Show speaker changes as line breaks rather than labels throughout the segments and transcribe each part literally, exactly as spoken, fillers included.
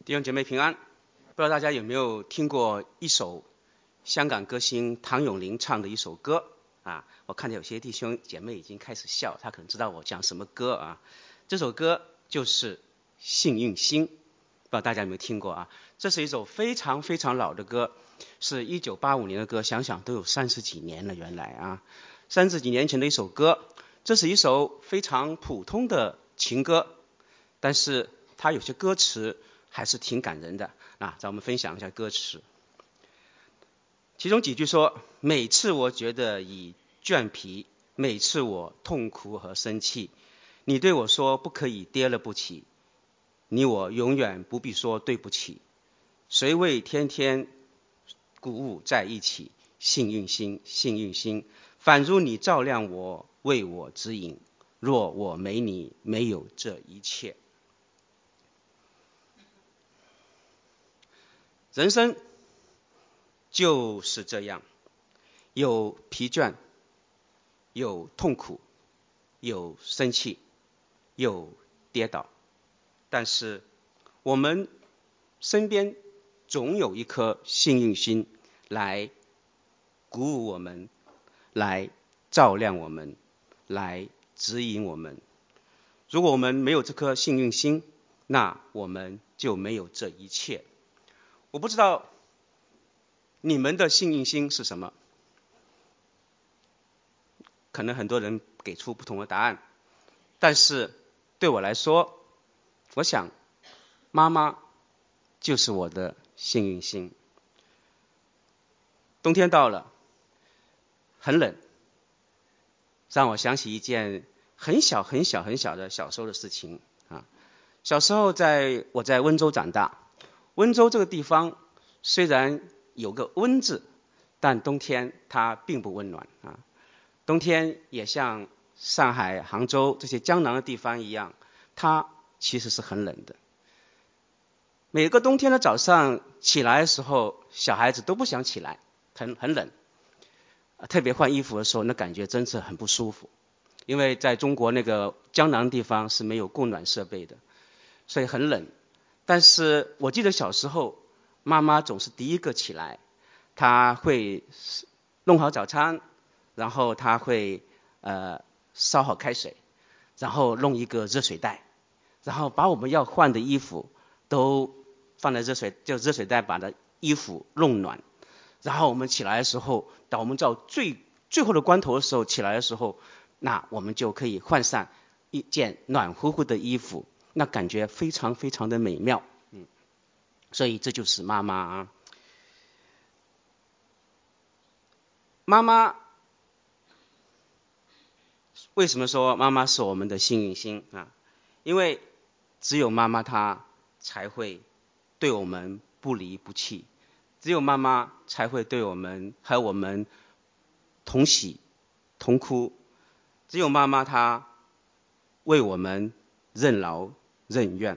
弟兄姐妹平安。不知道大家有没有听过一首香港歌星唐咏麟唱的一首歌啊？我看见有些弟兄姐妹已经开始笑，他可能知道我讲什么歌啊。这首歌就是《幸运星》，不知道大家有没有听过啊？这是一首非常非常老的歌，是一九八五年的歌，想想都有三十几年了，原来啊，三十几年前的一首歌。这是一首非常普通的情歌，但是它有些歌词还是挺感人的啊，让我们分享一下歌词。其中几句说：每次我觉得已倦疲，每次我痛苦和生气，你对我说不可以跌了不起，你我永远不必说对不起，谁为天天鼓舞在一起，幸运星，幸运星，反如你照亮我，为我指引，若我没你，没有这一切。人生就是这样，有疲倦，有痛苦，有生气，有跌倒，但是我们身边总有一颗幸运星来鼓舞我们，来照亮我们，来指引我们。如果我们没有这颗幸运星，那我们就没有这一切。我不知道你们的幸运星是什么，可能很多人给出不同的答案，但是对我来说，我想妈妈就是我的幸运星。冬天到了，很冷，让我想起一件很小很小很小的小时候的事情啊。小时候在我在温州长大，温州这个地方虽然有个温字，但冬天它并不温暖啊。冬天也像上海、杭州这些江南的地方一样，它其实是很冷的。每个冬天的早上起来的时候，小孩子都不想起来，很很冷。特别换衣服的时候，那感觉真是很不舒服。因为在中国那个江南地方是没有供暖设备的，所以很冷。但是我记得小时候，妈妈总是第一个起来，她会弄好早餐，然后她会呃烧好开水，然后弄一个热水袋，然后把我们要换的衣服都放在热水，就热水袋把的衣服弄暖。然后我们起来的时候，当我们到最最后的关头的时候起来的时候，那我们就可以换上一件暖乎乎的衣服，那感觉非常非常的美妙。嗯，所以这就是妈妈啊。妈妈为什么说妈妈是我们的幸运星啊？因为只有妈妈她才会对我们不离不弃，只有妈妈才会对我们和我们同喜同哭，只有妈妈她为我们任劳任怨。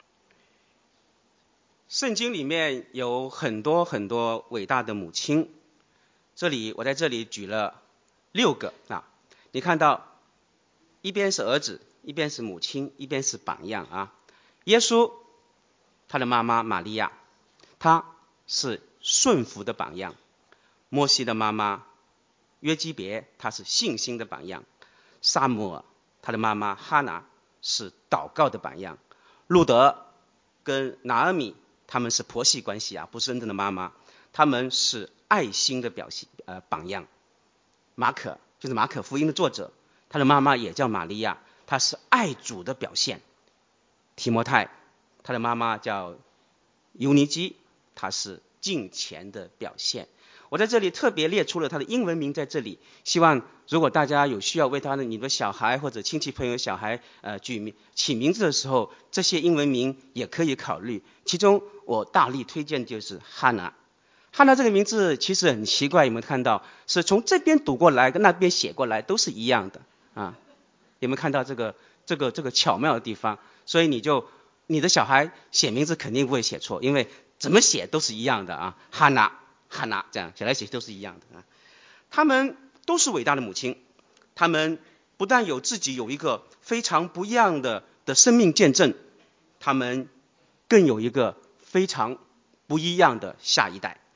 圣经里面有很多很多伟大的母亲，这里我在这里举了六个啊，你看到一边是儿子，一边是母亲，一边是榜样啊。耶稣他的妈妈玛利亚，她是顺服的榜样；摩西的妈妈约基别，她是信心的榜样；撒母耳他的妈妈哈拿是祷告的榜样；路德跟拿俄米他们是婆媳关系啊，不是真正的妈妈，他们是爱心的表现呃榜样。马可就是马可福音的作者，他的妈妈也叫玛利亚，她是爱主的表现。提摩太他的妈妈叫尤尼基，她是敬虔的表现。我在这里特别列出了他的英文名在这里，希望如果大家有需要为他的你的小孩或者亲戚朋友小孩呃取名起名字的时候，这些英文名也可以考虑。其中我大力推荐就是哈拿。哈拿这个名字其实很奇怪，有没有看到是从这边读过来跟那边写过来都是一样的啊？有没有看到这个这个这个巧妙的地方？所以你就你的小孩写名字肯定不会写错，因为怎么写都是一样的啊。哈拿哈拿这样写来写去都是一样的啊。他们都是伟大的母亲，他们不但有自己有一个非常不一样的的生命见证，他们更有一个非常不一样的下一代。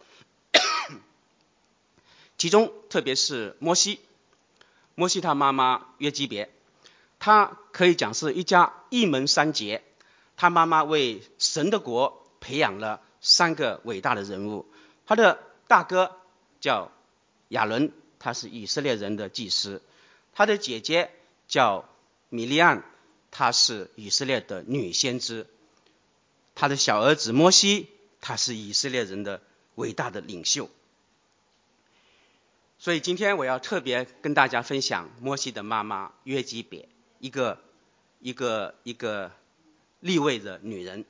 其中特别是摩西，摩西他妈妈约基别，他可以讲是一家一门三杰，他妈妈为神的国培养了三个伟大的人物。他的大哥叫亚伦，他是以色列人的祭司；他的姐姐叫米利暗，她是以色列的女先知；他的小儿子摩西，他是以色列人的伟大的领袖。所以今天我要特别跟大家分享摩西的妈妈约基别，一个一个一个利未的女人。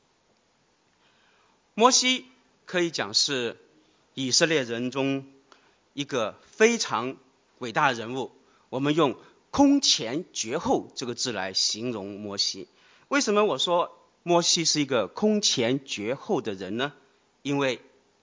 摩西可以讲是以色列人中一个非常伟大的人物，我们用空前绝后这个字来形容摩西。为什么我说摩西是一个空前绝后的人呢？因为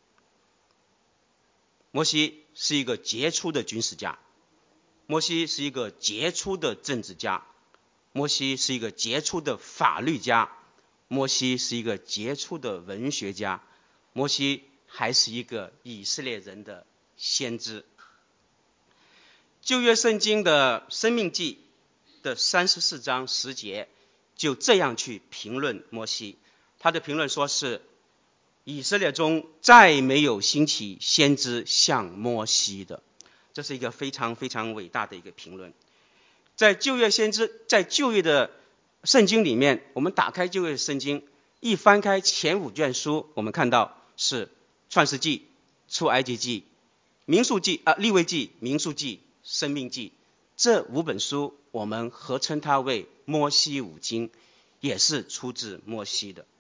摩西是一个杰出的军事家，摩西是一个杰出的政治家，摩西是一个杰出的法律家，摩西是一个杰出的文学家，摩西还是一个以色列人的先知。旧约圣经的申命记的三十四章十节就这样去评论摩西，他的评论说是以色列中再没有兴起先知像摩西的，这是一个非常非常伟大的一个评论。在旧约先知，在旧约的圣经里面，我们打开旧约圣经，一翻开前五卷书，我们看到是创世纪、出埃及记、民数记啊、利未记、民数记、申命记，这五本书我们合称它为摩西五经，也是出自摩西的。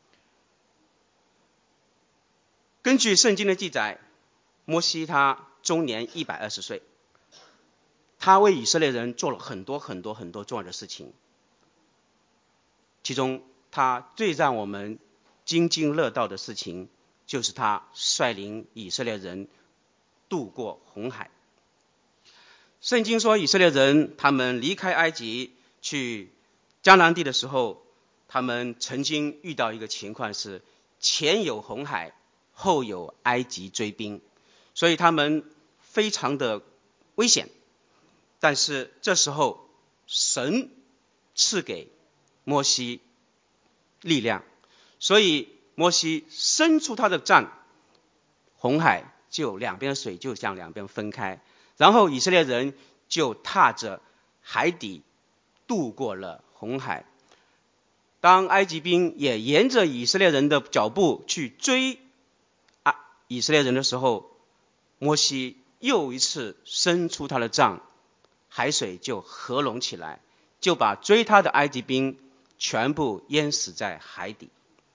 根据圣经的记载，摩西他终年一百二十岁，他为以色列人做了很多很多很多重要的事情，其中他最让我们津津乐道的事情，就是他率领以色列人渡过红海。圣经说以色列人他们离开埃及去迦南地的时候，他们曾经遇到一个情况是前有红海，后有埃及追兵，所以他们非常的危险。但是这时候神赐给摩西力量，所以摩西伸出他的杖，红海就两边水就向两边分开，然后以色列人就踏着海底渡过了红海。当埃及兵也沿着以色列人的脚步去追以色列人的时候，摩西又一次伸出他的杖，海水就合拢起来，就把追他的埃及兵全部淹死在海底。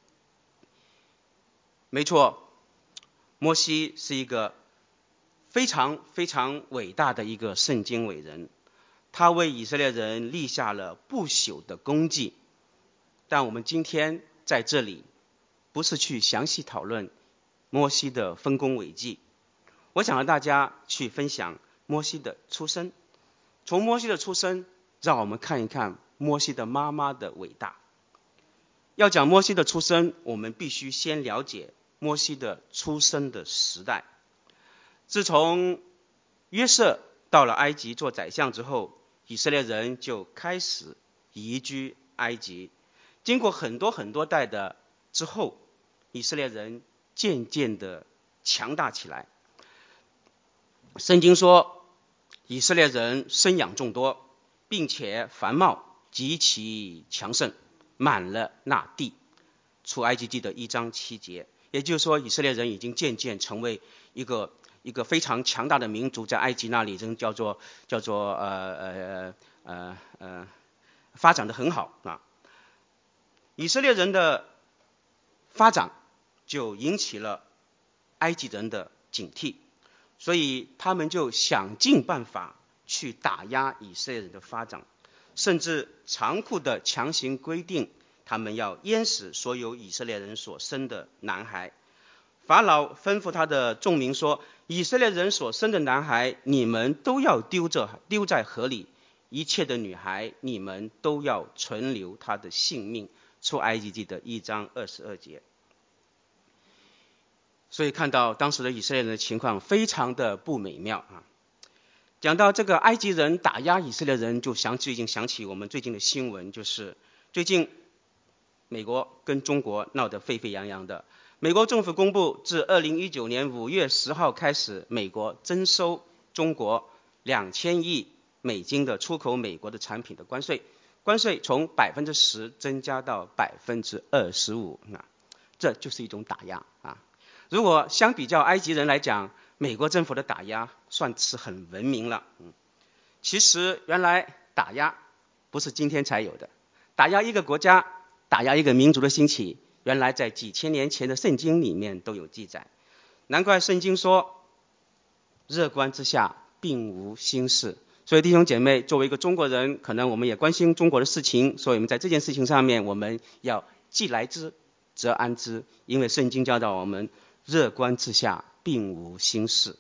没错，摩西是一个非常非常伟大的一个圣经伟人，他为以色列人立下了不朽的功绩。但我们今天在这里不是去详细讨论摩西的丰功伟绩，我想和大家去分享摩西的出生。从摩西的出生，让我们看一看摩西的妈妈的伟大。要讲摩西的出生，我们必须先了解摩西的出生的时代。自从约瑟到了埃及做宰相之后，以色列人就开始移居埃及。经过很多很多代的之后，以色列人渐渐的强大起来。圣经说以色列人生养众多，并且繁茂，极其强盛，满了那地。出埃及记的一章七节，也就是说以色列人已经渐渐成为一个一个非常强大的民族，在埃及那里真叫做叫做呃呃呃呃发展的很好啊。以色列人的发展就引起了埃及人的警惕，所以他们就想尽办法去打压以色列人的发展，甚至残酷的强行规定他们要淹死所有以色列人所生的男孩。法老吩咐他的众民说，以色列人所生的男孩你们都要丢着丢在河里，一切的女孩你们都要存留她的性命。出埃及记的一章二十二节。 所以看到当时的以色列人的情况非常的不美妙啊。讲到这个埃及人打压以色列人，就想最近想起我们最近的新闻，就是最近美国跟中国闹得沸沸扬扬的。美国政府公布，自二零一九年五月十号开始，美国征收中国两千亿美金的出口美国的产品的关税，关税从百分之十增加到百分之二十五，那这就是一种打压啊。如果相比较埃及人来讲，美国政府的打压算是很文明了。嗯，其实原来打压不是今天才有的，打压一个国家、打压一个民族的兴起，原来在几千年前的圣经里面都有记载。难怪圣经说，热观之下并无新事。所以弟兄姐妹，作为一个中国人，可能我们也关心中国的事情，所以我们在这件事情上面，我们要既来之则安之，因为圣经教导我们，热观之下并无新事。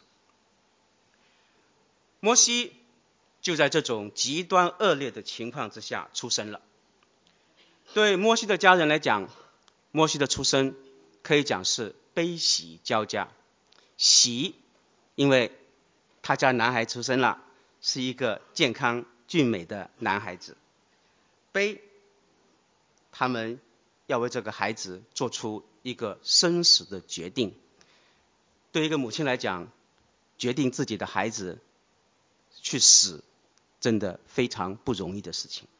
摩西就在这种极端恶劣的情况之下出生了。对摩西的家人来讲，摩西的出生可以讲是悲喜交加。喜，因为他家男孩出生了，是一个健康俊美的男孩子。悲，他们要为这个孩子做出一个生死的决定。对一个母亲来讲，决定自己的孩子去死，真的非常不容易的事情。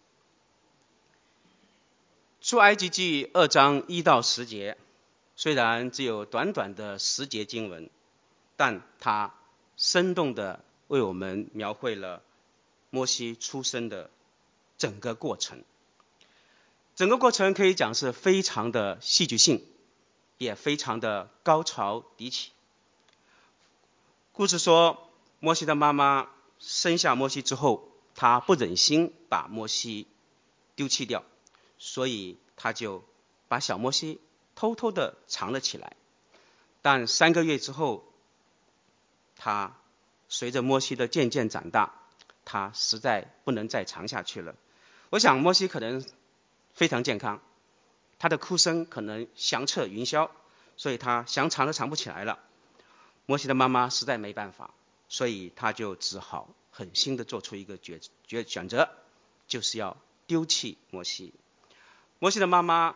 出埃及记二章一到十节，虽然只有短短的十节经文，但它生动地为我们描绘了摩西出生的整个过程。整个过程可以讲是非常的戏剧性，也非常的高潮迭起。故事说，摩西的妈妈生下摩西之后，她不忍心把摩西丢弃掉，所以她就把小摩西偷偷的藏了起来。但三个月之后，他随着摩西的渐渐长大，他实在不能再藏下去了。我想摩西可能非常健康，他的哭声可能响彻云霄，所以他想藏都藏不起来了。摩西的妈妈实在没办法，所以他就只好狠心的做出一个决决选择，就是要丢弃摩西。摩西的妈妈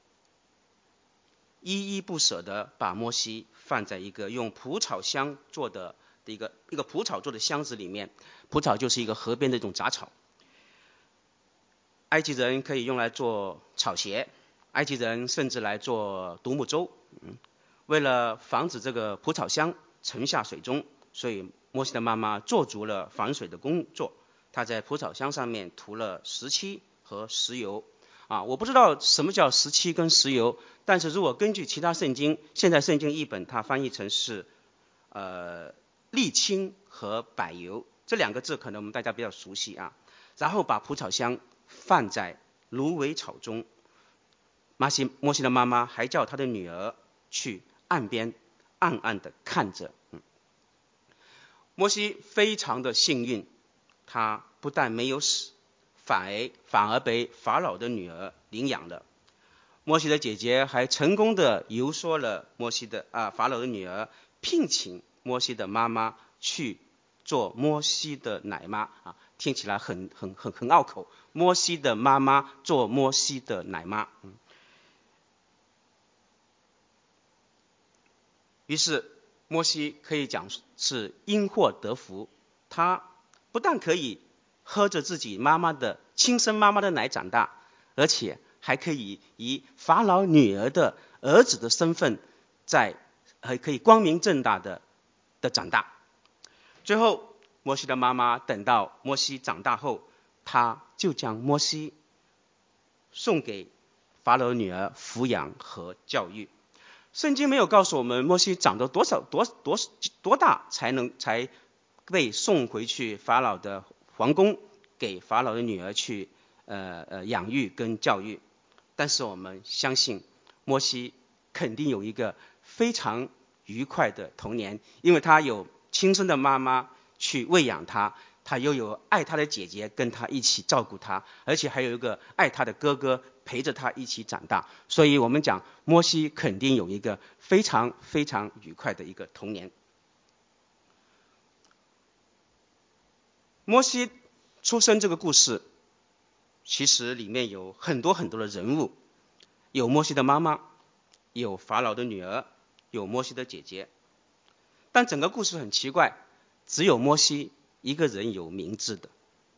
依依不舍地把摩西放在一个用蒲草箱做的一个一个蒲草做的箱子里面。蒲草就是一个河边的一种杂草，埃及人可以用来做草鞋，埃及人甚至来做独木舟。嗯，为了防止这个蒲草箱沉下水中，所以摩西的妈妈做足了防水的工作。她在蒲草箱上面涂了石漆和石油。啊，我不知道什么叫石漆跟石油，但是如果根据其他圣经，现在圣经译本它翻译成是呃沥青和柏油，这两个字可能我们大家比较熟悉啊。然后把蒲草箱放在芦苇草中，摩西摩西的妈妈还叫她的女儿去岸边暗暗地看着。嗯，摩西非常的幸运，他不但没有死，反而反而被法老的女儿领养了。摩西的姐姐还成功的游说了摩西的啊法老的女儿聘请摩西的妈妈去做摩西的奶妈啊，听起来很很很很拗口。摩西的妈妈做摩西的奶妈。嗯，于是摩西可以讲是因祸得福，他不但可以喝着自己妈妈的亲生妈妈的奶长大，而且还可以以法老女儿的儿子的身份，在还可以光明正大的的长大。最后摩西的妈妈等到摩西长大后，她就将摩西送给法老女儿抚养和教育。圣经没有告诉我们摩西长到多少多多多大才能才被送回去法老的皇宫，给法老的女儿去呃呃养育跟教育。但是我们相信摩西肯定有一个非常愉快的童年，因为他有亲生的妈妈去喂养他，他又有爱他的姐姐跟他一起照顾他，而且还有一个爱他的哥哥陪着他一起长大，所以我们讲摩西肯定有一个非常非常愉快的一个童年。摩西出生这个故事，其实里面有很多很多的人物，有摩西的妈妈，有法老的女儿，有摩西的姐姐，但整个故事很奇怪，只有摩西一个人有名字的。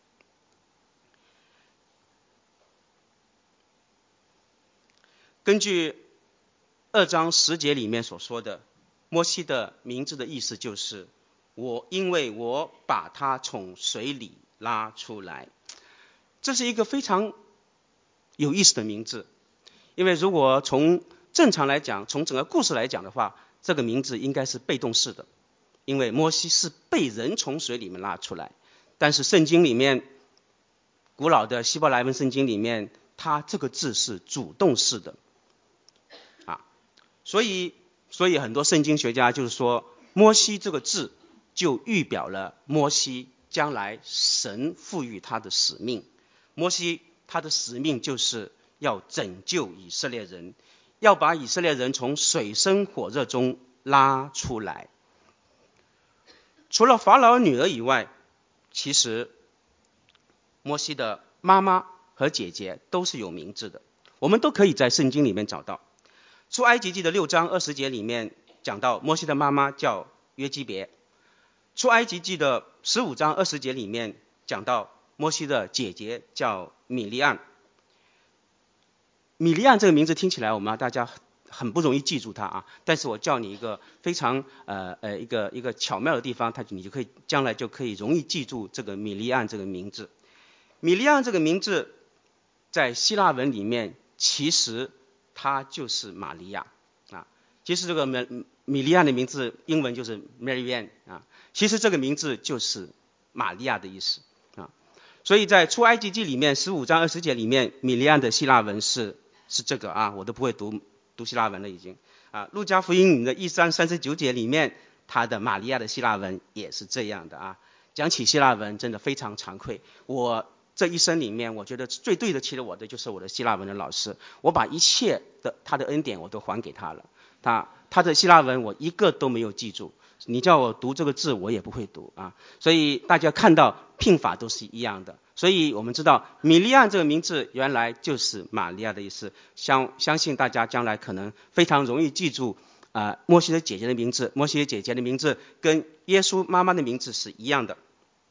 根据二章十节里面所说的，摩西的名字的意思就是我，因为我把他从水里拉出来。这是一个非常有意思的名字，因为如果从正常来讲，从整个故事来讲的话，这个名字应该是被动式的，因为摩西是被人从水里面拉出来。但是圣经里面，古老的希伯来文圣经里面，它这个字是主动式的啊，所以所以很多圣经学家就是说，摩西这个字就预表了摩西将来神赋予他的使命。摩西他的使命就是要拯救以色列人，要把以色列人从水深火热中拉出来。除了法老女儿以外，其实摩西的妈妈和姐姐都是有名字的，我们都可以在圣经里面找到。出埃及记的六章二十节里面讲到摩西的妈妈叫约基别，出埃及记的十五章二十节里面讲到摩西的姐姐叫米利暗。米利暗这个名字听起来我们大家很不容易记住它啊，但是我教你一个非常呃呃一个一个巧妙的地方，它你就可以将来就可以容易记住这个米利暗这个名字。米利暗这个名字在希腊文里面其实它就是玛利亚啊，其实这个米米利暗的名字英文就是 Mary 啊，其实这个名字就是玛利亚的意思啊。所以在出埃及记里面十五章二十节里面，米利暗的希腊文是是这个啊，我都不会读读希腊文了已经啊。路加福音里面的一章三十九节里面，他的玛利亚的希腊文也是这样的啊。讲起希腊文真的非常惭愧，我这一生里面，我觉得最对得起我的就是我的希腊文的老师，我把一切的他的恩典我都还给他了。他他的希腊文我一个都没有记住，你叫我读这个字我也不会读啊。所以大家看到拼法都是一样的，所以我们知道米利暗这个名字原来就是玛利亚的意思。相相信大家将来可能非常容易记住啊、呃，摩西的姐姐的名字，摩西的姐姐的名字跟耶稣妈妈的名字是一样的。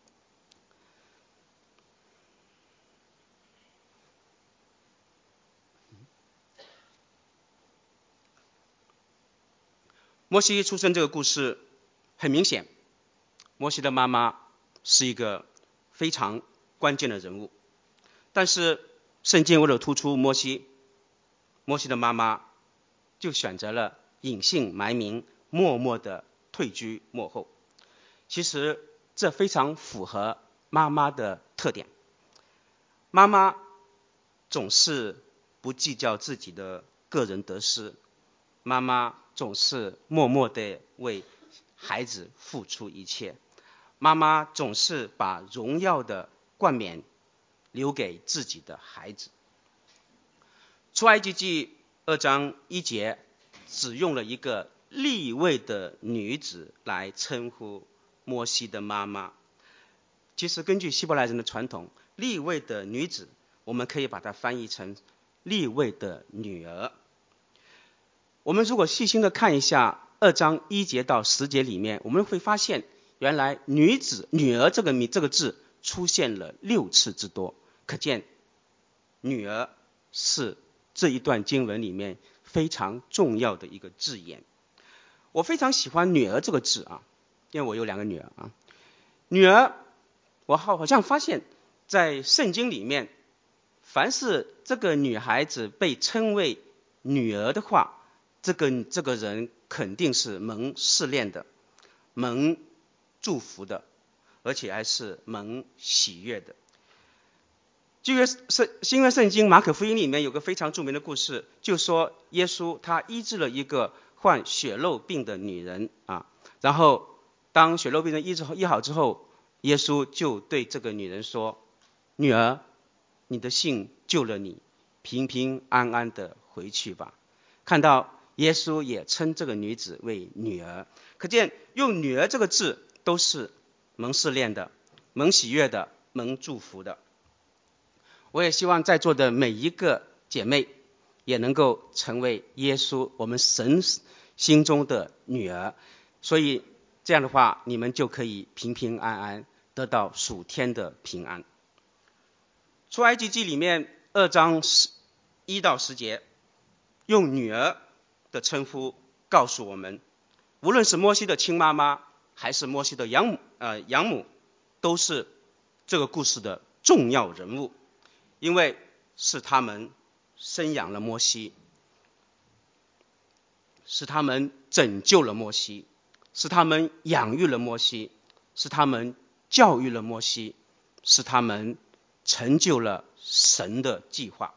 摩西出生这个故事很明显，摩西的妈妈是一个非常关键的人物，但是圣经为了突出摩西，摩西的妈妈就选择了隐姓埋名，默默的退居幕后。其实这非常符合妈妈的特点，妈妈总是不计较自己的个人得失，妈妈总是默默地为孩子付出一切，妈妈总是把荣耀的冠冕留给自己的孩子。出埃及记二章一节只用了一个利未的女子来称呼摩西的妈妈。其实根据希伯来人的传统，利未的女子我们可以把它翻译成利未的女儿。我们如果细心的看一下二章一节到十节里面，我们会发现原来女子女儿这个这个字出现了六次之多，可见女儿是这一段经文里面非常重要的一个字眼。我非常喜欢女儿这个字啊，因为我有两个女儿啊。女儿我好像发现在圣经里面，凡是这个女孩子被称为女儿的话，这个这个人肯定是蒙试炼的，蒙祝福的，而且还是蒙喜悦的。旧约圣新约圣经马可福音里面有个非常著名的故事，就说耶稣他医治了一个患血漏病的女人啊，然后当血漏病人医治医好之后，耶稣就对这个女人说：“女儿，你的信救了你， 平平安安的回去吧。看到耶稣也称这个女子为女儿，可见用女儿这个字都是蒙试炼的，蒙喜悦的，蒙祝福的。我也希望在座的每一个姐妹也能够成为耶稣我们神心中的女儿，所以这样的话你们就可以平平安安得到属天的平安。出埃及记里面二章一到十节用女儿的称呼告诉我们，无论是摩西的亲妈妈还是摩西的养母、呃、养母，都是这个故事的重要人物，因为是他们生养了摩西，是他们拯救了摩西，是他们养育了摩西，是他们教育了摩西，是他们成就了神的计划。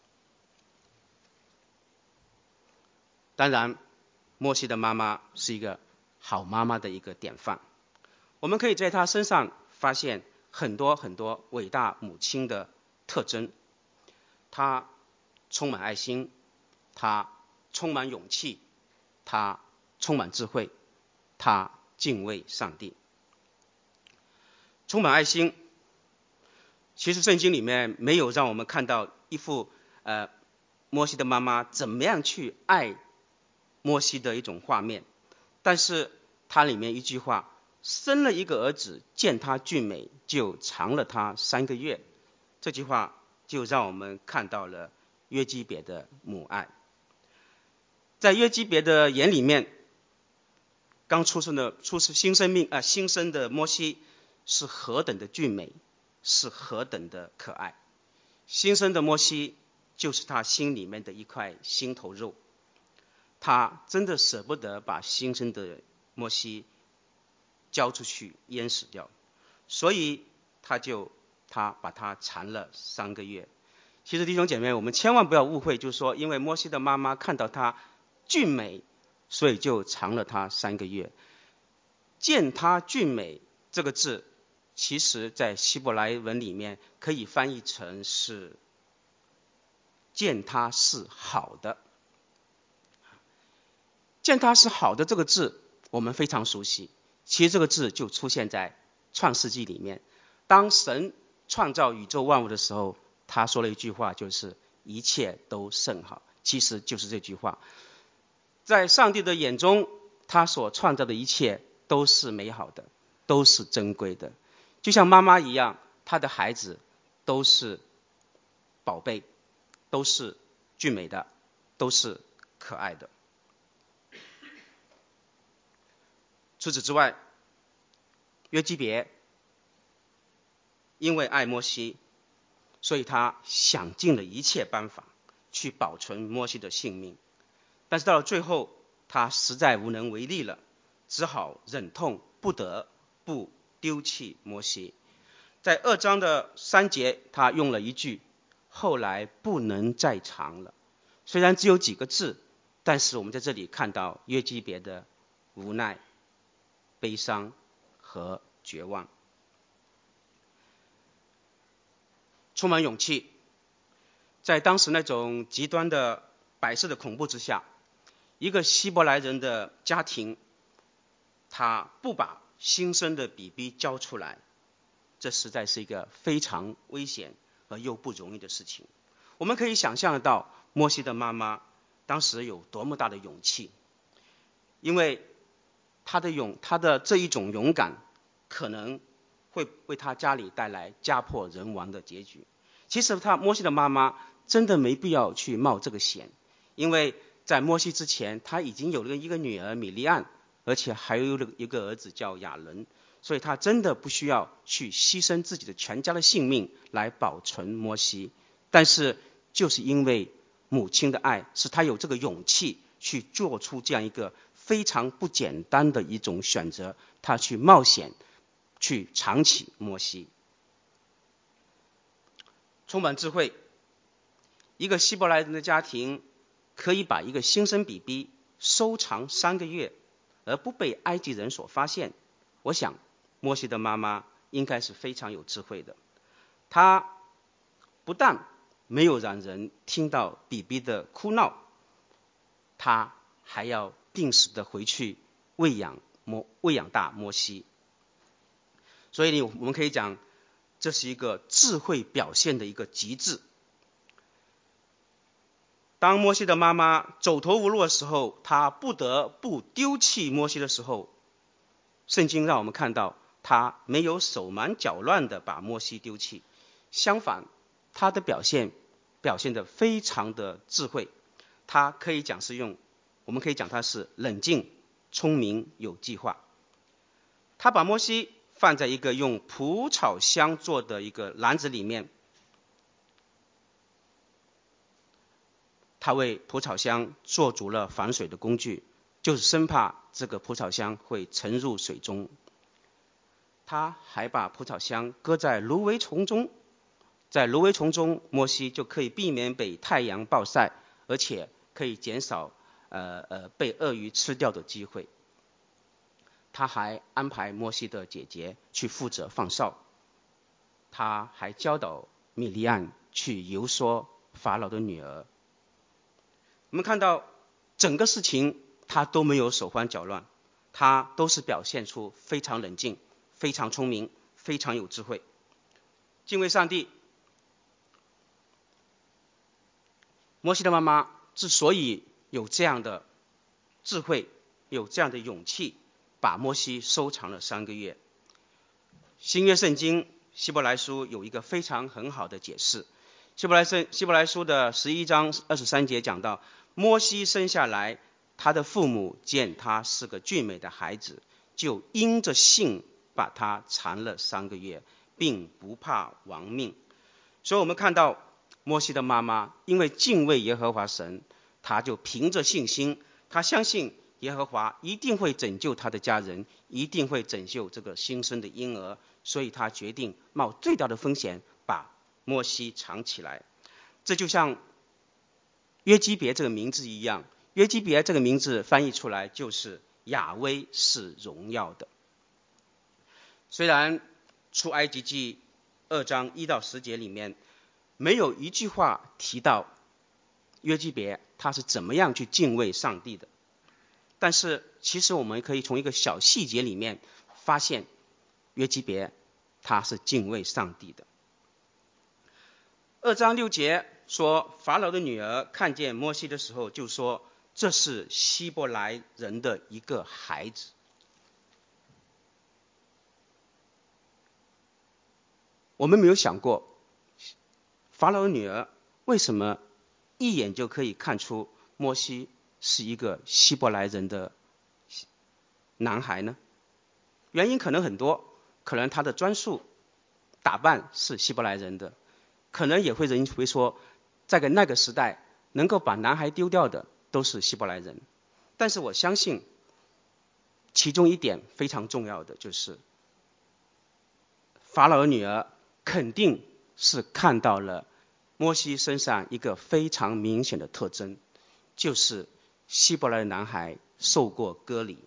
当然摩西的妈妈是一个好妈妈的一个典范，我们可以在她身上发现很多很多伟大母亲的特征。她充满爱心，她充满勇气，她充满智慧，她敬畏上帝。充满爱心，其实圣经里面没有让我们看到一幅呃摩西的妈妈怎么样去爱摩西的一种画面，但是它里面一句话，生了一个儿子，见他俊美，就藏了他三个月，这句话就让我们看到了约基别的母爱。在约基别的眼里面，刚出生的出生新生命啊、呃、新生的摩西是何等的俊美，是何等的可爱。新生的摩西就是他心里面的一块心头肉，他真的舍不得把新生的摩西交出去淹死掉，所以他就他把他缠了三个月。其实弟兄姐妹，我们千万不要误会，就是说因为摩西的妈妈看到他俊美，所以就藏了他三个月。见他俊美这个字，其实在希伯来文里面可以翻译成是见他是好的。见他是好的这个字我们非常熟悉，其实这个字就出现在创世纪里面。当神创造宇宙万物的时候，他说了一句话，就是一切都甚好，其实就是这句话。在上帝的眼中，他所创造的一切都是美好的，都是珍贵的，就像妈妈一样，她的孩子都是宝贝，都是俊美的，都是可爱的。除此之外，约基别因为爱摩西，所以他想尽了一切办法去保存摩西的性命，但是到了最后他实在无能为力了，只好忍痛不得不丢弃摩西。在二章的三节，他用了一句后来不能再长了，虽然只有几个字，但是我们在这里看到约基别的无奈、悲伤和绝望。充满勇气，在当时那种极端的百世的恐怖之下，一个希伯来人的家庭，他不把新生的 B B 交出来，这实在是一个非常危险而又不容易的事情。我们可以想象得到摩西的妈妈当时有多么大的勇气，因为他的勇他的这一种勇敢可能会为他家里带来家破人亡的结局。其实他摩西的妈妈真的没必要去冒这个险，因为在摩西之前他已经有了一个女儿米利暗，而且还有一个儿子叫亚伦，所以他真的不需要去牺牲自己的全家的性命来保存摩西。但是就是因为母亲的爱，使他有这个勇气去做出这样一个非常不简单的一种选择，他去冒险去藏起摩西。充满智慧，一个希伯来人的家庭可以把一个新生 B B 收藏三个月而不被埃及人所发现，我想摩西的妈妈应该是非常有智慧的。她不但没有让人听到 B B 的哭闹，他还要定时的回去喂养摩喂养大摩西。所以我们可以讲，这是一个智慧表现的一个极致。当摩西的妈妈走投无路的时候，她不得不丢弃摩西的时候，圣经让我们看到她没有手忙脚乱的把摩西丢弃，相反，她的表现表现得非常的智慧。她可以讲是用，我们可以讲她是冷静、聪明、有计划。她把摩西放在一个用蒲草香做的一个篮子里面，他为蒲草香做足了防水的工具，就是生怕这个蒲草香会沉入水中。他还把蒲草香搁在芦苇丛中，在芦苇丛中，摩西就可以避免被太阳暴晒，而且可以减少呃呃被鳄鱼吃掉的机会。他还安排摩西的姐姐去负责放哨，他还教导米利暗去游说法老的女儿。我们看到整个事情他都没有手慌脚乱，他都是表现出非常冷静、非常聪明、非常有智慧，敬畏上帝。摩西的妈妈之所以有这样的智慧，有这样的勇气，把摩西收藏了三个月。新约圣经希伯来书有一个非常很好的解释。希伯来圣希伯来书的十一章二十三节讲到，摩西生下来，他的父母见他是个俊美的孩子，就因着信把他藏了三个月，并不怕亡命。所以我们看到摩西的妈妈因为敬畏耶和华神，他就凭着信心，他相信耶和华一定会拯救他的家人，一定会拯救这个新生的婴儿，所以他决定冒最大的风险把摩西藏起来。这就像约基别这个名字一样，约基别这个名字翻译出来就是亚威是荣耀的。虽然出埃及记二章一到十节里面没有一句话提到约基别他是怎么样去敬畏上帝的，但是其实我们可以从一个小细节里面发现约基别他是敬畏上帝的。二章六节说，法老的女儿看见摩西的时候就说，这是希伯来人的一个孩子。我们没有想过法老的女儿为什么一眼就可以看出摩西是一个希伯来人的男孩呢？原因可能很多，可能他的装束打扮是希伯来人的，可能也会人会说，在那个时代能够把男孩丢掉的都是希伯来人。但是我相信其中一点非常重要的就是法老的女儿肯定是看到了摩西身上一个非常明显的特征，就是希伯来的男孩受过割礼。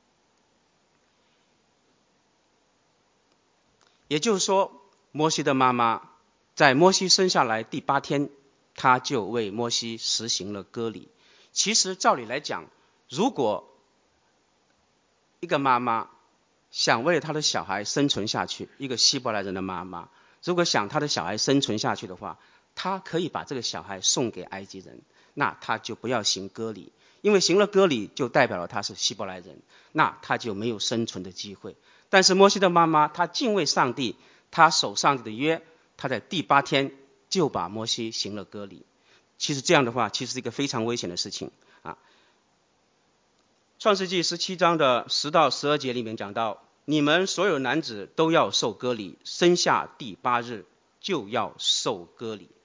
也就是说，摩西的妈妈在摩西生下来第八天，她就为摩西实行了割礼。其实照理来讲，如果一个妈妈想为了她的小孩生存下去，一个希伯来人的妈妈如果想她的小孩生存下去的话，她可以把这个小孩送给埃及人，那她就不要行割礼，因为行了割礼就代表了他是希伯来人，那他就没有生存的机会。但是摩西的妈妈她敬畏上帝，她守上帝的约，她在第八天就把摩西行了割礼。其实这样的话其实是一个非常危险的事情啊。创世纪十七章的十到十二节里面讲到，你们所有男子都要受割礼，生下第八日就要受割礼。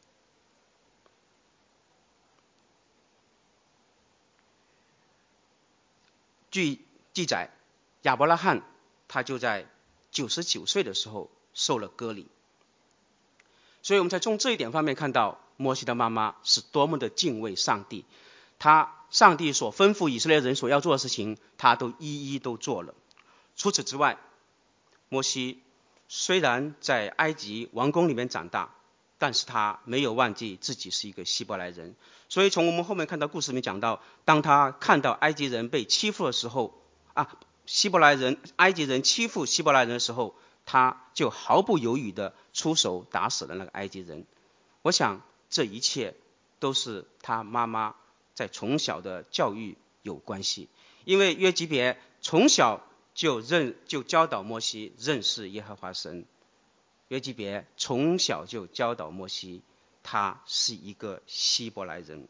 据记载，亚伯拉罕他就在九十九岁的时候受了割礼。所以我们在从这一点方面看到摩西的妈妈是多么的敬畏上帝，他上帝所吩咐以色列人所要做的事情他都一一都做了。除此之外，摩西虽然在埃及王宫里面长大， 但是他没有忘记自己是一个希伯来人。所以从我们后面看到故事里面讲到，当他看到埃及人被欺负的时候啊，希伯来人埃及人欺负希伯来人的时候，他就毫不犹豫地出手打死了那个埃及人。我想这一切都是他妈妈在从小的教育有关系，因为约基别从小就认就教导摩西认识耶和华神。约基别从小就教导摩西，他是一个希伯来人。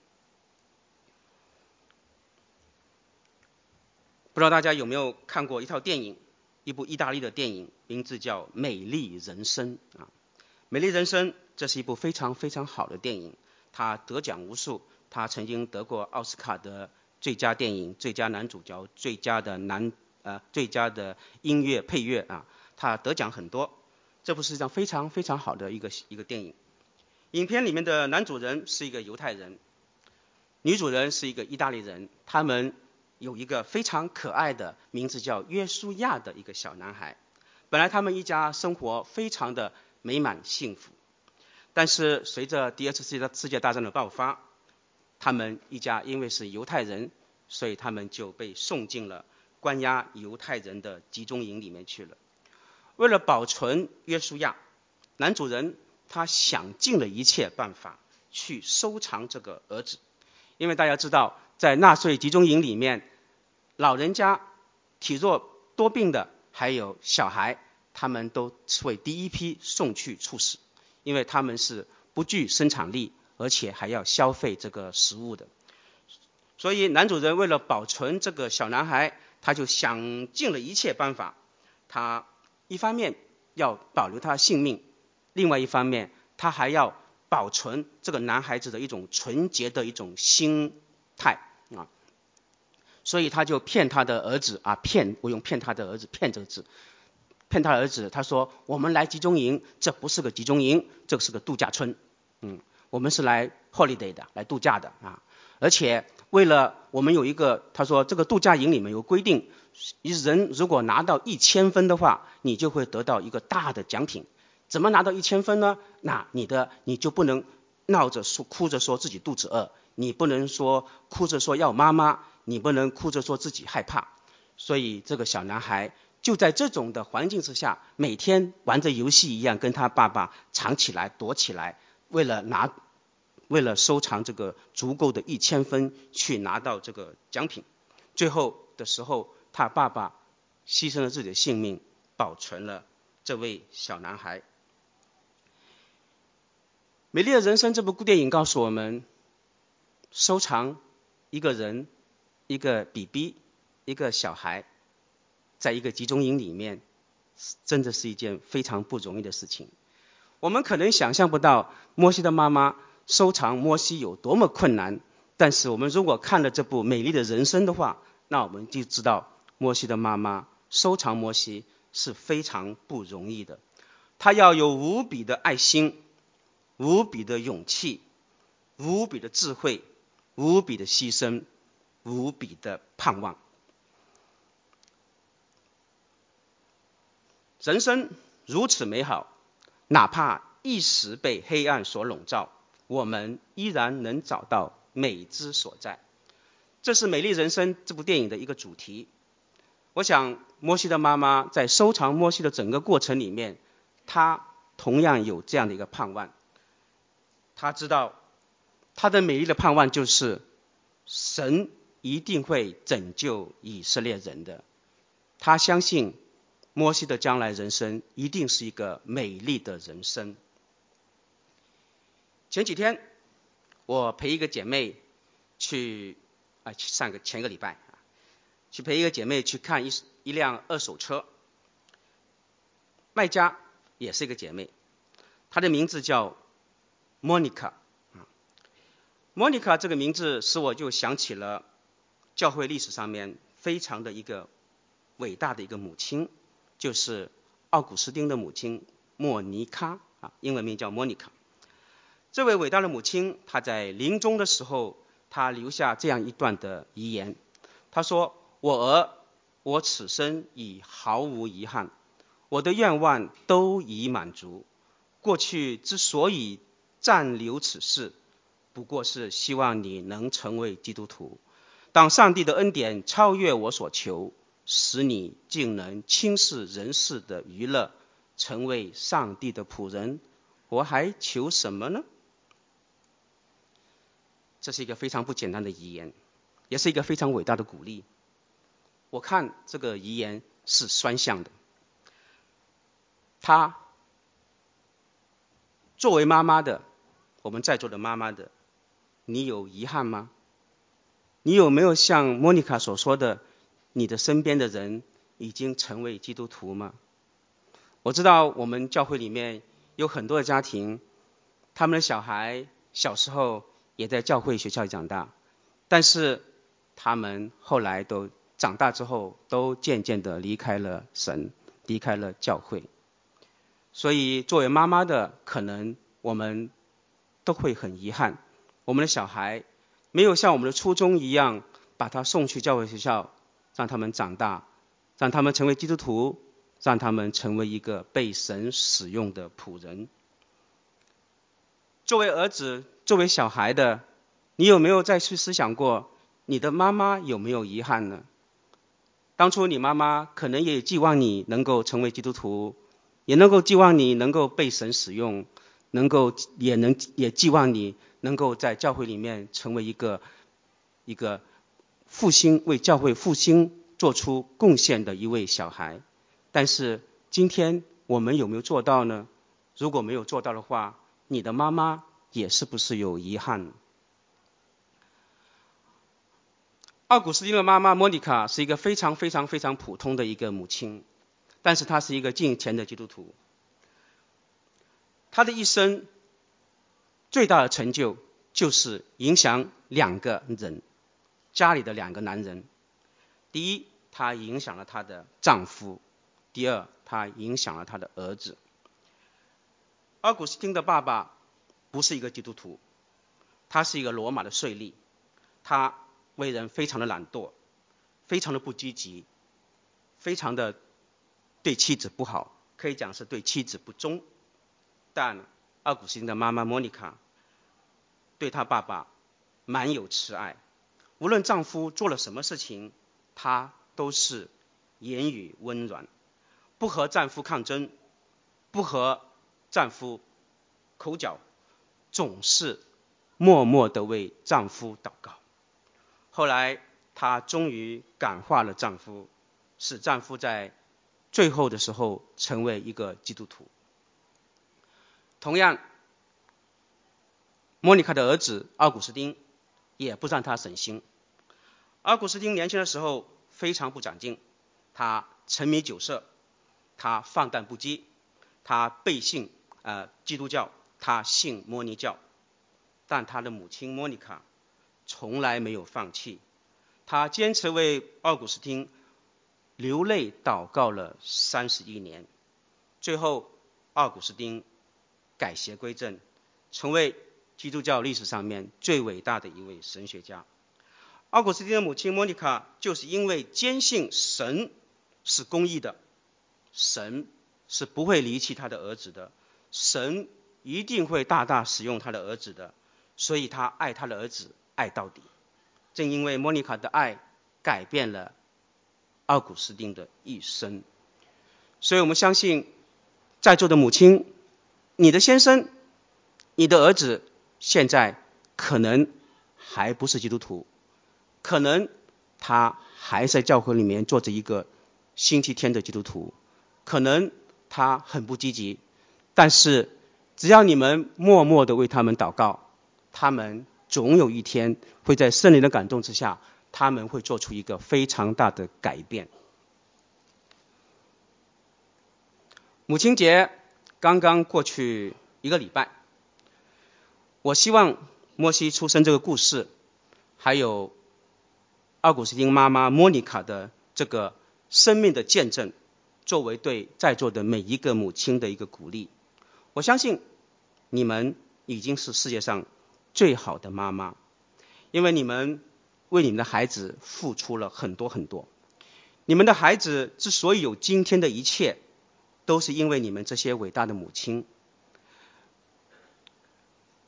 不知道大家有没有看过一套电影，一部意大利的电影，名字叫《美丽人生》啊。《美丽人生》这是一部非常非常好的电影，它得奖无数，它曾经得过奥斯卡的最佳电影、最佳男主角、最佳的男呃最佳的音乐配乐啊，它得奖很多。这部是一张非常非常好的一个一个电影。影片里面的男主人是一个犹太人，女主人是一个意大利人，他们有一个非常可爱的名字叫约书亚的一个小男孩。本来他们一家生活非常的美满幸福，但是随着第二次世界世界大战的爆发，他们一家因为是犹太人，所以他们就被送进了关押犹太人的集中营里面去了。为了保存约书亚，男主人他想尽了一切办法去收藏这个儿子，因为大家知道，在纳粹集中营里面，老人家、体弱多病的，还有小孩，他们都会第一批送去处死，因为他们是不具生产力，而且还要消费这个食物的。所以男主人为了保存这个小男孩，他就想尽了一切办法，他一方面要保留他的性命，另外一方面他还要保存这个男孩子的一种纯洁的一种心态啊，所以他就骗他的儿子啊，骗我用骗他的儿子骗这个字，骗他的儿子，他说我们来集中营，这不是个集中营，这是个度假村，嗯，我们是来 holiday 的，来度假的啊，而且为了我们有一个，他说这个度假营里面有规定，人如果拿到一千分的话，你就会得到一个大的奖品。怎么拿到一千分呢？那你的你就不能闹着说哭着说自己肚子饿，你不能说哭着说要妈妈，你不能哭着说自己害怕。所以这个小男孩就在这种的环境之下，每天玩着游戏一样跟他爸爸藏起来躲起来，为了拿为了收藏这个足够的一千分去拿到这个奖品。最后的时候，他爸爸牺牲了自己的性命，保存了这位小男孩。美丽的人生这部电影告诉我们，收藏一个人，一个 B B， 一个小孩，在一个集中营里面，真的是一件非常不容易的事情。我们可能想象不到摩西的妈妈收藏摩西有多么困难，但是我们如果看了这部美丽的人生的话，那我们就知道摩西的妈妈收藏摩西是非常不容易的。她要有无比的爱心，无比的勇气，无比的智慧，无比的牺牲，无比的盼望。人生如此美好，哪怕一时被黑暗所笼罩，我们依然能找到美之所在。这是《美丽人生》这部电影的一个主题。我想摩西的妈妈在收藏摩西的整个过程里面，她同样有这样的一个盼望。她知道她的美丽的盼望就是神一定会拯救以色列人的。她相信摩西的将来人生一定是一个美丽的人生。前几天我陪一个姐妹去啊，上个前个礼拜啊，去陪一个姐妹去看一一辆二手车，卖家也是一个姐妹，她的名字叫 Monica。Monica 这个名字使我就想起了教会历史上面非常的一个伟大的一个母亲，就是奥古斯丁的母亲莫妮卡啊，英文名叫 Monica。这位伟大的母亲，她在临终的时候，她留下这样一段的遗言。她说：“我儿，我此生已毫无遗憾，我的愿望都已满足。过去之所以暂留此世，不过是希望你能成为基督徒。当上帝的恩典超越我所求，使你竟能轻视人世的娱乐，成为上帝的仆人，我还求什么呢？这是一个非常不简单的遗言，也是一个非常伟大的鼓励。我看这个遗言是双向的。他作为妈妈的，我们在座的妈妈的，你有遗憾吗？你有没有像莫妮卡所说的，你的身边的人已经成为基督徒吗？我知道我们教会里面有很多的家庭，他们的小孩小时候也在教会学校里长大，但是他们后来都长大之后都渐渐的离开了神，离开了教会。所以作为妈妈的，可能我们都会很遗憾，我们的小孩没有像我们的初衷一样把他送去教会学校，让他们长大，让他们成为基督徒，让他们成为一个被神使用的仆人。作为儿子，作为小孩的，你有没有再去思想过，你的妈妈有没有遗憾呢？当初你妈妈可能也寄望你能够成为基督徒，也能够寄望你能够被神使用，能够也能也寄望你能够在教会里面成为一个一个复兴，为教会复兴做出贡献的一位小孩。但是今天我们有没有做到呢？如果没有做到的话，你的妈妈也是不是有遗憾？奥古斯丁的妈妈莫妮卡是一个非常非常非常普通的一个母亲，但是她是一个敬虔的基督徒。她的一生最大的成就就是影响两个人，家里的两个男人。第一，她影响了她的丈夫；第二，她影响了她的儿子。奥古斯丁的爸爸不是一个基督徒，他是一个罗马的税吏，他为人非常的懒惰，非常的不积极，非常的对妻子不好，可以讲是对妻子不忠。但奥古斯丁的妈妈莫妮卡对他爸爸满有慈爱，无论丈夫做了什么事情，她都是言语温软，不和丈夫抗争，不和丈夫口角，总是默默地为丈夫祷告。后来她终于感化了丈夫，使丈夫在最后的时候成为一个基督徒。同样，莫妮卡的儿子奥古斯丁也不让她省心。奥古斯丁年轻的时候非常不长进，他沉迷酒色，他放荡不羁，他背信呃基督教，他信摩尼教。但他的母亲莫妮卡从来没有放弃，他坚持为奥古斯丁流泪祷告了三十一年。最后奥古斯丁改邪归正，成为基督教历史上面最伟大的一位神学家。奥古斯丁的母亲莫妮卡就是因为坚信神是公义的，神是不会离弃他的儿子的，神一定会大大使用他的儿子的，所以他爱他的儿子爱到底。正因为莫妮卡的爱改变了奥古斯丁的一生。所以我们相信在座的母亲，你的先生，你的儿子现在可能还不是基督徒，可能他还在教会里面做着一个星期天的基督徒，可能他很不积极，但是只要你们默默地为他们祷告，他们总有一天会在圣灵的感动之下，他们会做出一个非常大的改变。母亲节刚刚过去一个礼拜，我希望摩西出生这个故事，还有奥古斯丁妈妈莫妮卡的这个生命的见证，作为对在座的每一个母亲的一个鼓励。我相信你们已经是世界上最好的妈妈，因为你们为你们的孩子付出了很多很多。你们的孩子之所以有今天的一切，都是因为你们这些伟大的母亲。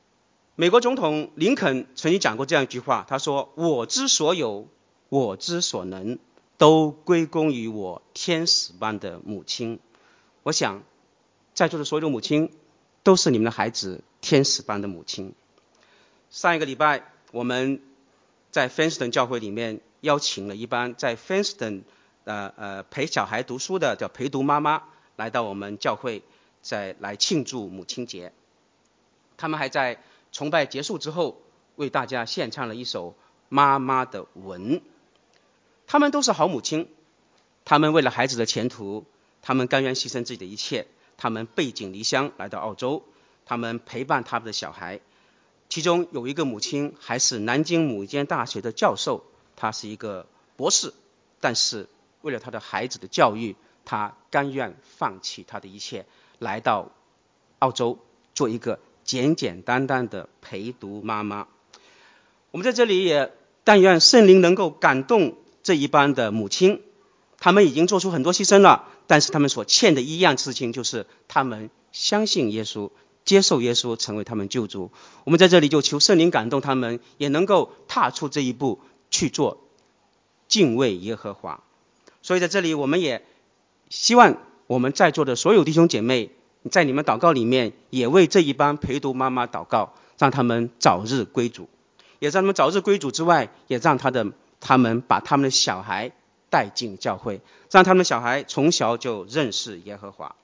美国总统林肯曾经讲过这样一句话，他说：我之所有，我之所能，都归功于我天使般的母亲。我想在座的所有的母亲都是你们的孩子天使般的母亲。上一个礼拜我们在 Fanston 教会里面邀请了一班在 Fanston 呃呃陪小孩读书的叫陪读妈妈来到我们教会，再来庆祝母亲节。他们还在崇拜结束之后为大家献唱了一首妈妈的吻。他们都是好母亲，他们为了孩子的前途，他们甘愿牺牲自己的一切，他们背井离乡来到澳洲，他们陪伴他们的小孩。其中有一个母亲还是南京母坚大学的教授，她是一个博士，但是为了她的孩子的教育，她甘愿放弃她的一切，来到澳洲做一个简简单单的陪读妈妈。我们在这里也但愿圣灵能够感动这一班的母亲，他们已经做出很多牺牲了，但是他们所欠的一样事情就是他们相信耶稣，接受耶稣成为他们救主。我们在这里就求圣灵感动他们，也能够踏出这一步去做敬畏耶和华。所以在这里我们也希望我们在座的所有弟兄姐妹在你们祷告里面也为这一班陪读妈妈祷告，让他们早日归主，也让他们早日归主之外，也让他的他们把他们的小孩带进教会，让他们的小孩从小就认识耶和华。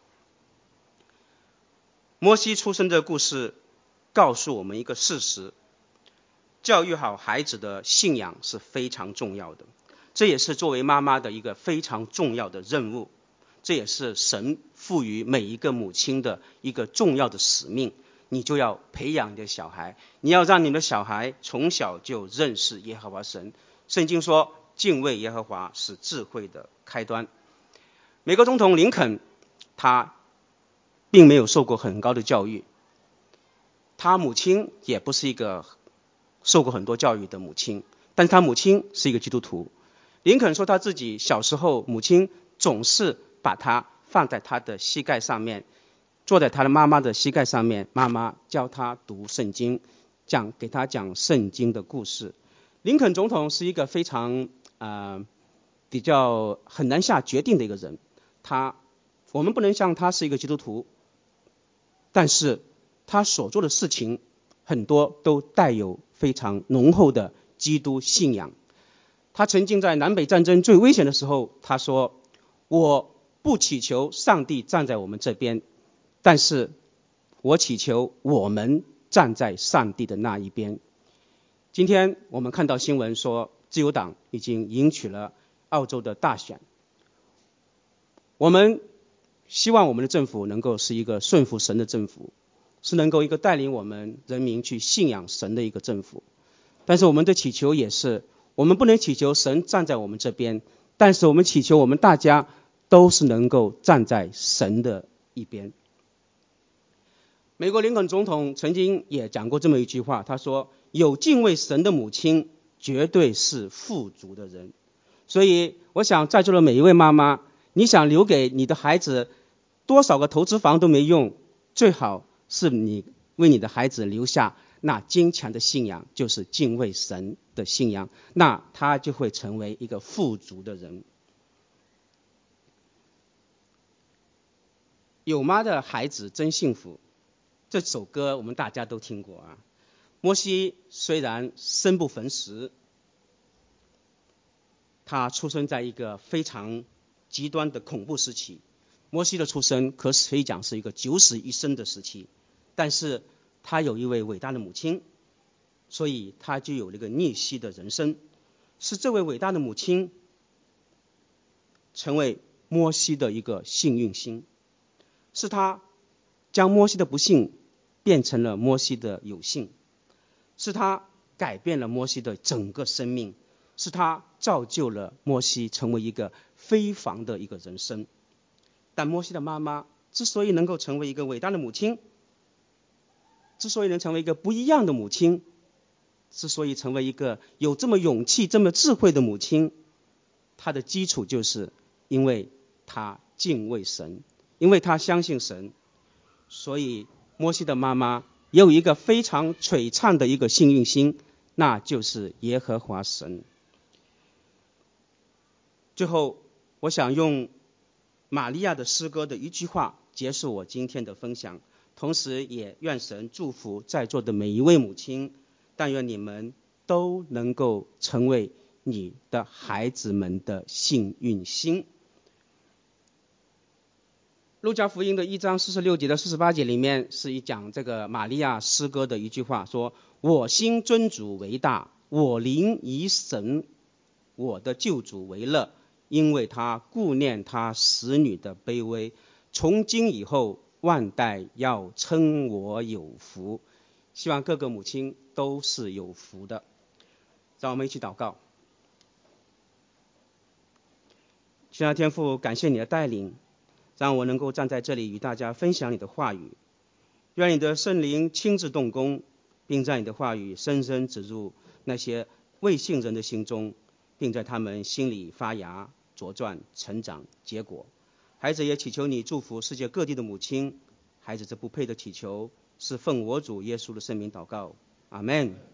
摩西出生的故事告诉我们一个事实，教育好孩子的信仰是非常重要的，这也是作为妈妈的一个非常重要的任务，这也是神赋予每一个母亲的一个重要的使命。你就要培养你的小孩，你要让你的小孩从小就认识耶和华神。圣经说敬畏耶和华是智慧的开端。美国总统林肯他并没有受过很高的教育，他母亲也不是一个受过很多教育的母亲，但他母亲是一个基督徒。林肯说他自己小时候母亲总是把他放在他的膝盖上面，坐在他的妈妈的膝盖上面，妈妈教他读圣经，讲给他讲圣经的故事。林肯总统是一个非常呃比较很难下决定的一个人，他我们不能像他是一个基督徒，但是他所做的事情很多都带有非常浓厚的基督信仰。他曾经在南北战争最危险的时候，他说我不祈求上帝站在我们这边，但是我祈求我们站在上帝的那一边。今天我们看到新闻说自由党已经赢取了澳洲的大选，我们希望我们的政府能够是一个顺服神的政府，是能够一个带领我们人民去信仰神的一个政府。但是我们的祈求也是，我们不能祈求神站在我们这边，但是我们祈求我们大家都是能够站在神的一边。美国林肯总统曾经也讲过这么一句话，他说有敬畏神的母亲绝对是富足的人。所以我想在座的每一位妈妈，你想留给你的孩子多少个投资房都没用，最好是你为你的孩子留下那坚强的信仰，就是敬畏神的信仰，那他就会成为一个富足的人。有妈的孩子真幸福，这首歌我们大家都听过啊。摩西虽然生不逢时，他出生在一个非常极端的恐怖时期，摩西的出生可以讲是一个九死一生的时期，但是他有一位伟大的母亲，所以他就有了一个逆袭的人生。是这位伟大的母亲成为摩西的一个幸运星，是他将摩西的不幸变成了摩西的有幸，是他改变了摩西的整个生命，是他造就了摩西成为一个非凡的一个人生。但摩西的妈妈之所以能够成为一个伟大的母亲，之所以能成为一个不一样的母亲，之所以成为一个有这么勇气这么智慧的母亲，她的基础就是因为她敬畏神，因为她相信神。所以摩西的妈妈也有一个非常璀璨的一个幸运星，那就是耶和华神。最后我想用玛利亚的诗歌的一句话结束我今天的分享，同时也愿神祝福在座的每一位母亲，但愿你们都能够成为你的孩子们的幸运星。路加福音的一章四十六节到四十八节里面是一讲这个玛利亚诗歌的一句话，说我心尊主为大，我灵以神我的救主为乐，因为他顾念他使女的卑微，从今以后万代要称我有福。希望各个母亲都是有福的。让我们一起祷告。亲爱的天父，感谢你的带领，让我能够站在这里与大家分享你的话语。愿你的圣灵亲自动工，并在你的话语深深植入那些未信人的心中，并在他们心里发芽茁壮成长结果。孩子也祈求你祝福世界各地的母亲，孩子这不配的祈求是奉我主耶稣的圣名祷告，阿们。